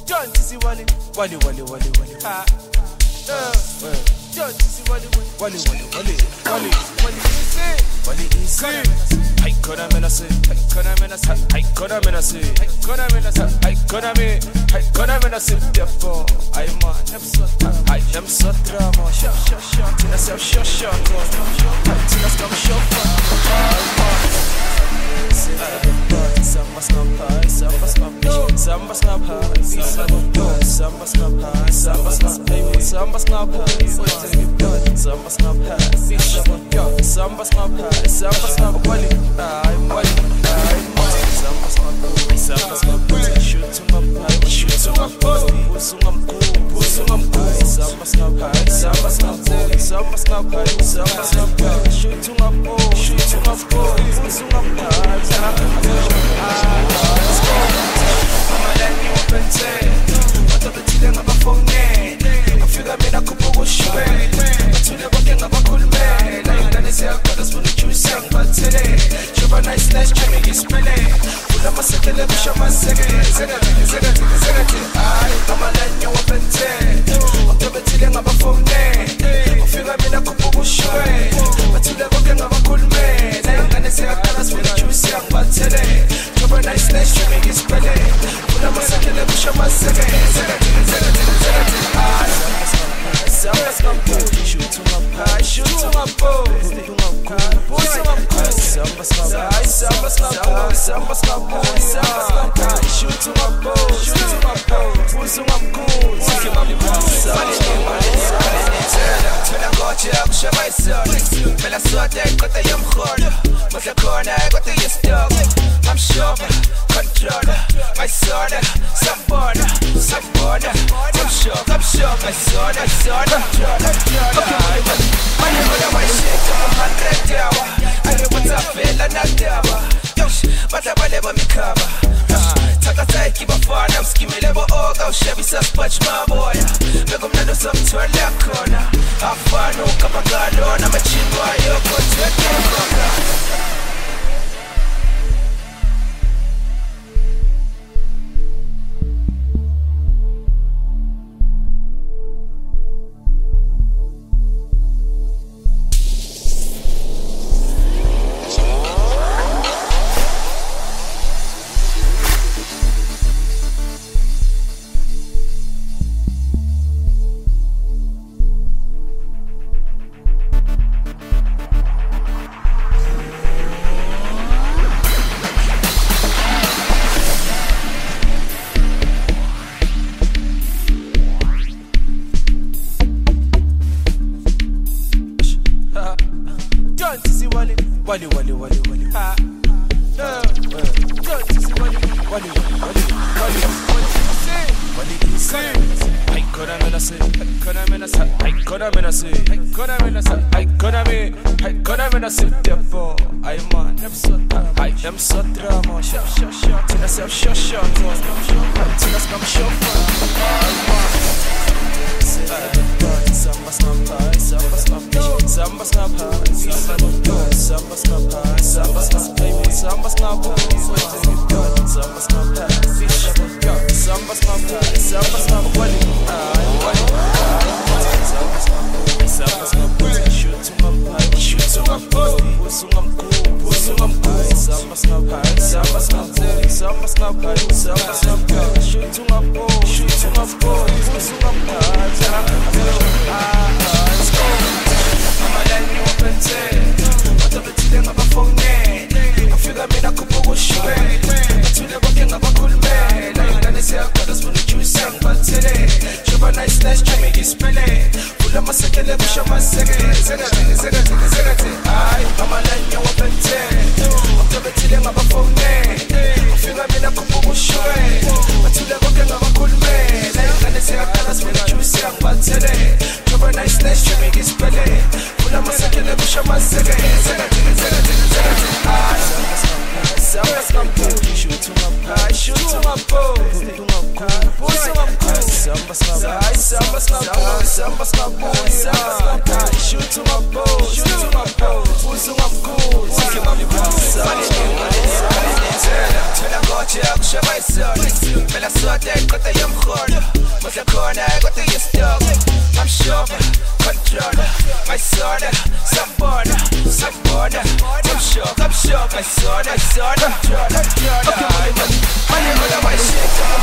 John Tizzy Wally, Wally. John Tizzy Wally, Wally easy. I coulda been a say, therefore I am so drama, Tina self short, Tina scum short, Samba snap high, samba snap high, samba snap high, samba snap high, samba snap high, samba snap high, samba snap high, samba snap high, samba snap Wally, samba snap high, shoot up high, samba snap high, samba snap high, samba snap high, shoot up Jog my son Mela sorted got a yum corner But the corner got a yes dog I'm sure control my sword some border I'm sure my sword control okay my name is my shit